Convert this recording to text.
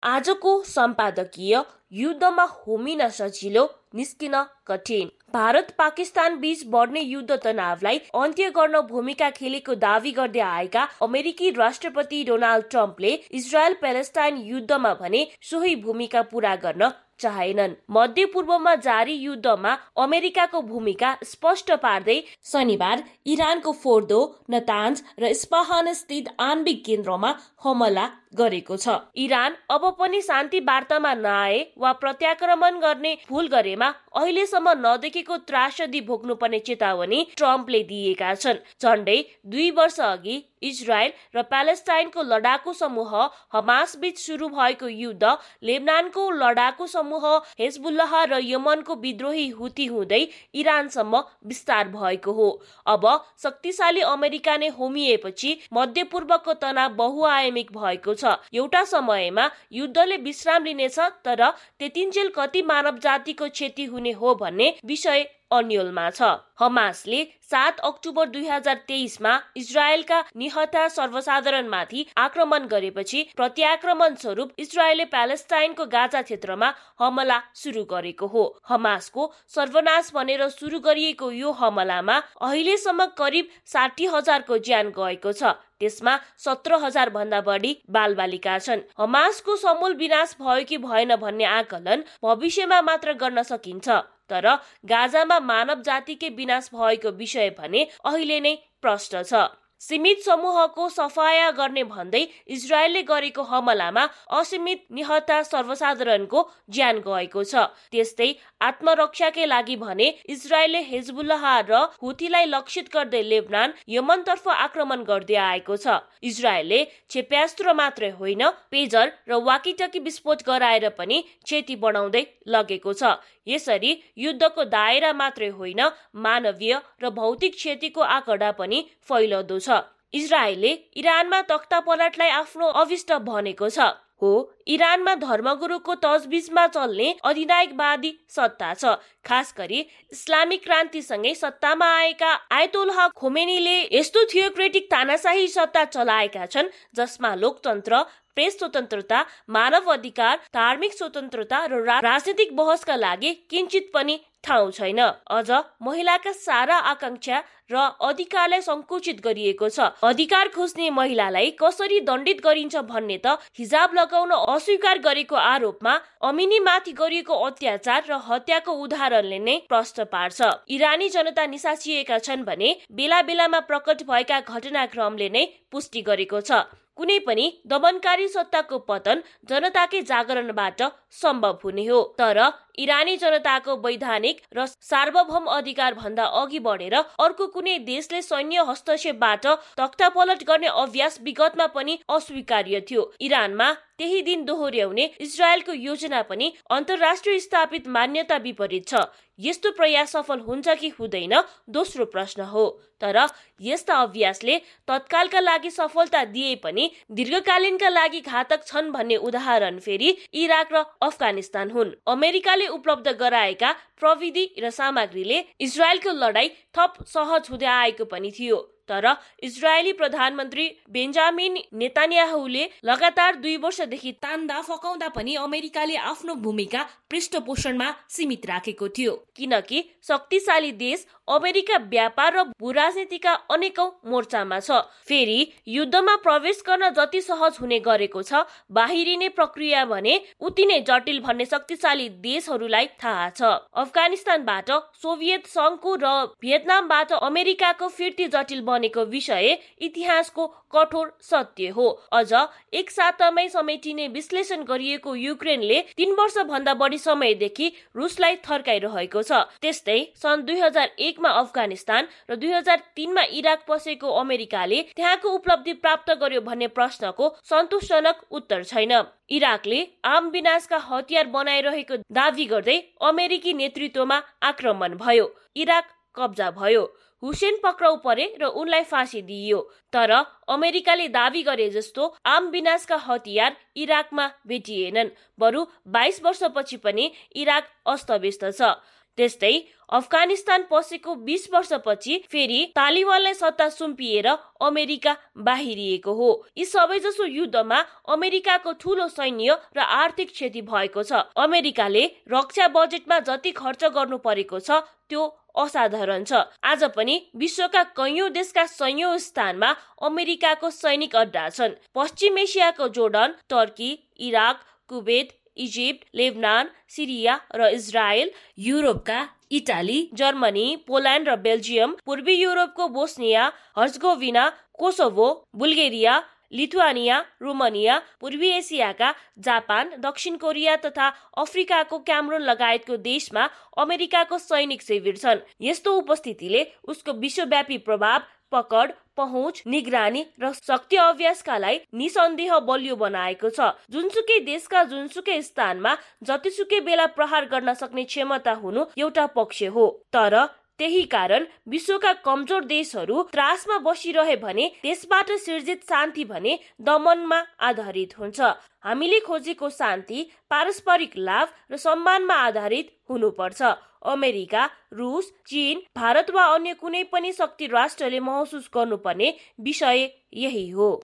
आजको सम्पादकीय युद्धमा होमिन सजिलो, निस्किन कठिन। भारत पाकिस्तान बीच बढ्ने युद्ध तनावलाई अन्त्य गर्न भूमिका खेलेको दावी गर्दै आएका अमेरिकी राष्ट्रपति डोनाल्ड ट्रम्पले इजरायल प्यालेस्टाइन युद्धमा भने सोही भूमिका पूरा गर्न चाहेनन्। मध्य पूर्वमा जारी युद्धमा अमेरिकाको भूमिका स्पष्ट पार्दै शनिबार इरानको फोर्दो, नतान्ज र इस्पाहान स्थित आणविक केन्द्रमा हमला गरेको छ। इरान अब पनि शान्ति वार्तामा नआए वा प्रत्याक्रमण गर्ने भूल गरेमा अहिलेसम्म नदेखेको त्रासदी भोग्नुपर्ने चेतावनी ट्रम्पले दिएका छन्। झण्डै 2 वर्ष अघि इजरायल र प्यालेस्टाइनको लडाकु समूह हमास बीच सुरु भएको युद्ध लेबनानको लडाकु समूह हिजबुल्लाह र यमनको विद्रोही हुती हुँदै इरानसम्म विस्तार भएको हो। अब शक्तिशाली अमेरिका नै होमिएपछि मध्य पूर्वको तनाव बहुआयामिक भएको छ। एउटा समयमा युद्धले विश्राम लिनेछ, तर त्यतिन्जेल कति मानव जातिको क्षति हुने हो भन्ने विषय अन्यलमा छ। हमासले 7 अक्टोबर 2023 मा इजरायलका निहत सर्वसाधारणमाथि आक्रमण गरेपछि प्रत्याक्रमण स्वरूप इजरायलले प्यालेस्टाइनको गाजा क्षेत्रमा हमला सुरु गरेको हो। हमासको सर्वनाश भनेर सुरु गरिएको यो हमलामा अहिलेसम्म करिब 60,000 को ज्यान गएको छ। त्यसमा 17,000 भन्दा बढी बालबालिका छन्। हमासको समूल विनाश भयो कि भएन भन्ने आकलन भविष्यमा मात्र गर्न सकिन्छ, तर गाजामा मानव जातिकै विनाश भएको विषय भने अहिले नै प्रश्न छ। सीमित समूहको सफाया गर्ने भन्दै इजरायलले गरेको हमलामा असीमित निहत सर्वसाधारणको ज्यान गएको छ। त्यस्तै आत्मरक्षाकै लागि भने इजरायलले हिजबुल्लाह र हुतीलाई लक्षित गर्दै लेबनान, यमनतर्फ आक्रमण गर्दै आएको छ। इजरायलले क्षेप्यास्त्र मात्रै होइन, पेजर र वाकीटकी विस्फोट गराएर पनि क्षति बढाउँदै लगेको छ। यसरी युद्धको दायरा मात्रै होइन, मानवीय र भौतिक क्षतिको आँकडा पनि फैलदो छ। इजरायलले इरानमा तख्तापलटलाई आफ्नो अभिष्ट भनेको छ। हो, इरानमा धर्मगुरुको तजबिजमा चल्ने अधिनायकवादी सत्ता छ। खास गरी इस्लामिक क्रान्तिसँगै सत्तामा आएका आयतोल्लाह खोमेनीले यस्तो थियोक्रेटिक तानाशाही सत्ता चलाएका छन् जसमा लोकतन्त्र, प्रेस स्वतन्त्रता, मानव अधिकार, धार्मिक स्वतन्त्रता र राजनीतिक बहसका लागि किञ्चित पनि ठाउँ छैन। अझ महिलाका सारा आकांक्षा र अधिकारलाई संकुचित गरिएको छ। अधिकार खोज्ने महिलालाई कसरी दण्डित गरिन्छ भन्ने त हिजाब लगाउन अस्वीकार गरेको आरोपमा अमिनीमाथि गरिएको अत्याचार र हत्याको उदाहरणले नै प्रश्न पार्छ। इरानी जनता निसाचिएका छन् भने बेला बेलामा प्रकट भएका घटनाक्रमले नै पुष्टि गरेको छ। कुनै पनि दमनकारी सत्ताको पतन जनताकै जागरणबाट सम्भव हुने हो, तर इरानी जनताको वैधानिक र सार्वभौम अधिकार भन्दा अघि बढेर अर्को कुनै देशले सैन्य हस्तक्षेपबाट तख्तापलट गर्ने अभ्यास विगतमा पनि अस्वीकार्य थियो। इरानमा त्यही दिन दोहोर्याउने इजरायलको योजना पनि अन्तर्राष्ट्रिय स्थापित मान्यता विपरीत छ। यस्तो प्रयास सफल हुन्छ कि हुँदैन दोस्रो प्रश्न हो, तर यस्ता अभ्यासले तत्कालका लागि सफलता दिए पनि दीर्घकालीनका लागि घातक छन् भन्ने उदाहरण फेरि इराक र अफगानिस्तान हुन्। अमेरिकाले उपलब्ध गराएका प्रविधि र सामग्रीले इजरायलको लडाई थप सहज हुँदै आएको पनि थियो, तर इजरायली प्रधानमन्त्री बेन्जामिन नेतान्याहुले लगातार 2 वर्षदेखि तान्दा फकाउँदा पनि अमेरिकाले आफ्नो भूमिका पृष्ठपोषणमा सीमित राखेको थियो, किनकि शक्तिशाली देश अमेरिका व्यापार र भूराजनीतिका अनेकौं मोर्चामा छ। फेरि युद्धमा प्रवेश गर्न जति सहज हुने गरेको छ, बाहिरिने प्रक्रिया भने उति नै जटिल भन्ने शक्तिशाली देशहरूलाई थाहा छ। अफगानिस्तानबाट सोभियत संघको र भियतनामबाट अमेरिकाको फिर्ती जटिल बनेको विषय इतिहासको कठोर सत्य हो। अझ एक सातामै समेटिने विश्लेषण गरिएको युक्रेनले 3 वर्ष भन्दा बढी समयदेखि रुसलाई थर्काइरहेको छ। त्यस्तै सन् 2001 मा अफगानिस्तान र 2003 मा इराक पसेको अमेरिकाले त्यहाँको उपलब्धि प्राप्त गर्यो भन्ने प्रश्नको सन्तोषजनक उत्तर छैन। इराकले आम विनाशका हतियार बनाइरहेको दावी गर्दै अमेरिकी नेतृत्वमा आक्रमण भयो। इराक कब्जा भयो, हुसेन पक्राउ परे र उनलाई फाँसी दिइयो, तर अमेरिकाले दावी गरे जस्तो आम विनाशका हतियार इराकमा भेटिएनन्। बरु 22 वर्षपछि पनि इराक अस्तव्यस्त छ। त्यस्तै अफगानिस्तान पसेको 20 वर्षपछि फेरि तालिबानलाई सत्ता सुम्पिएर अमेरिका बाहिरिएको हो। यी सबैजसो युद्धमा अमेरिकाको ठूलो सैन्य र आर्थिक क्षति भएको छ। अमेरिकाले रक्षा बजेटमा जति खर्च गर्नु परेको छ त्यो असाधारण छ। आज पनि विश्वका कैयौं देशका सयौं स्थानमा अमेरिकाको सैनिक अड्डा छन्। पश्चिम एसियाको Jordan, Turkey, Iraq, Kuwait, Egypt, Lebanon, Syria र इजरायल, युरोपका इटाली, जर्मनी, पोल्यान्ड र बेल्जियम, पूर्वी युरोपको Bosnia, Herzegovina, Kosovo, Bulgaria, Lithuania, Romania, पूर्वी एसियाका जापान, दक्षिण कोरिया तथा अफ्रिकाको क्यामरून लगायतको देशमा अमेरिकाको सैनिक शिविर छन्। यस्तो उपस्थितिले उसको विश्वव्यापी प्रभाव, पकड, पहुँच, निगरानी र शक्ति अभ्यासका लागि निसन्देह बलियो बनाएको छ। जुनसुकै देशका जुनसुकै स्थानमा जतिसुकै बेला प्रहार गर्न सक्ने क्षमता हुनु एउटा पक्ष हो, तर त्यही कारण विश्वका कमजोर देशहरू त्रासमा बसिरहे भने त्यसबाट सिर्जित शान्ति भने दमनमा आधारित हुन्छ। हामीले खोजेको शान्ति पारस्परिक लाभ र सम्मानमा आधारित हुनुपर्छ। अमेरिका, रुस, चीन, भारत वा अन्य कुनै पनि शक्ति राष्ट्रले महसुस गर्नुपर्ने विषय यही हो।